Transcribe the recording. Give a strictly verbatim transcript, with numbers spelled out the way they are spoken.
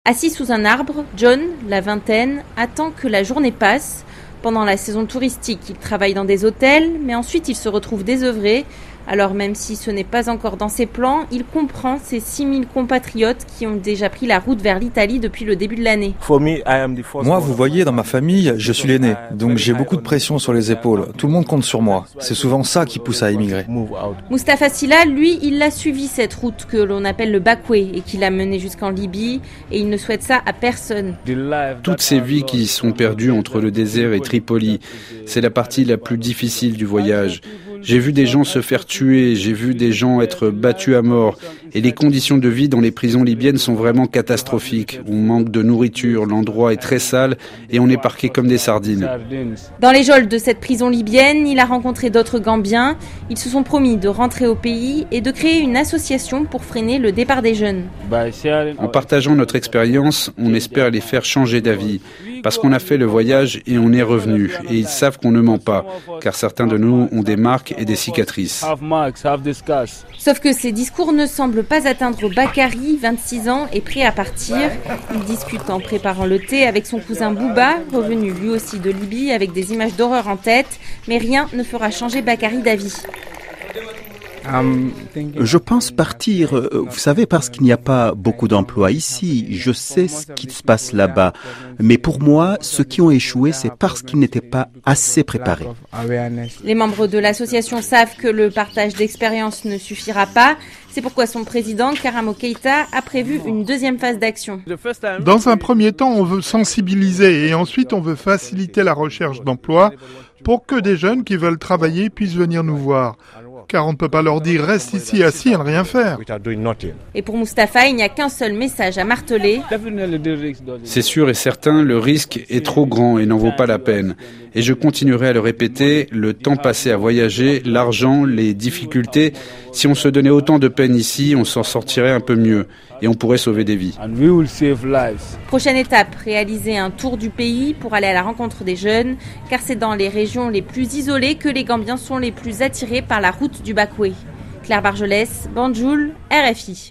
Assis sous un arbre, John, la vingtaine, attend que la journée passe. Pendant la saison touristique, il travaille dans des hôtels, mais ensuite il se retrouve désœuvré. Alors même si ce n'est pas encore dans ses plans, il comprend ses six mille compatriotes qui ont déjà pris la route vers l'Italie depuis le début de l'année. Moi, vous voyez, dans ma famille, je suis l'aîné, donc j'ai beaucoup de pression sur les épaules. Tout le monde compte sur moi. C'est souvent ça qui pousse à émigrer. Mustapha Sylla, lui, il a suivi cette route que l'on appelle le Backway et qui l'a mené jusqu'en Libye, et il ne souhaite ça à personne. Toutes ces vies qui sont perdues entre le désert et Tripoli, c'est la partie la plus difficile du voyage. J'ai vu des gens se faire tuer, j'ai vu des gens être battus à mort. Et les conditions de vie dans les prisons libyennes sont vraiment catastrophiques. On manque de nourriture, l'endroit est très sale et on est parqués comme des sardines. Dans les geôles de cette prison libyenne, il a rencontré d'autres Gambiens. Ils se sont promis de rentrer au pays et de créer une association pour freiner le départ des jeunes. En partageant notre expérience, on espère les faire changer d'avis. Parce qu'on a fait le voyage et on est revenu. Et ils savent qu'on ne ment pas, car certains de nous ont des marques et des cicatrices. Sauf que ces discours ne semblent pas atteindre Bakary, vingt-six ans, et prêt à partir. Il discute en préparant le thé avec son cousin Bouba, revenu lui aussi de Libye avec des images d'horreur en tête. Mais rien ne fera changer Bakary d'avis. Je pense partir, vous savez, parce qu'il n'y a pas beaucoup d'emplois ici. Je sais ce qui se passe là-bas. Mais pour moi, ceux qui ont échoué, c'est parce qu'ils n'étaient pas assez préparés. Les membres de l'association savent que le partage d'expérience ne suffira pas. C'est pourquoi son président, Karamo Keïta, a prévu une deuxième phase d'action. Dans un premier temps, on veut sensibiliser et ensuite on veut faciliter la recherche d'emploi pour que des jeunes qui veulent travailler puissent venir nous voir. Car on ne peut pas leur dire « reste ici assis à ne rien faire ». Et pour Mustapha, il n'y a qu'un seul message à marteler. C'est sûr et certain, le risque est trop grand et n'en vaut pas la peine. Et je continuerai à le répéter, le temps passé à voyager, l'argent, les difficultés, si on se donnait autant de peine ici, on s'en sortirait un peu mieux et on pourrait sauver des vies. Prochaine étape, réaliser un tour du pays pour aller à la rencontre des jeunes, car c'est dans les régions les plus isolées que les Gambiens sont les plus attirés par la route du Backway. Claire Bargelès, Banjul, R F I.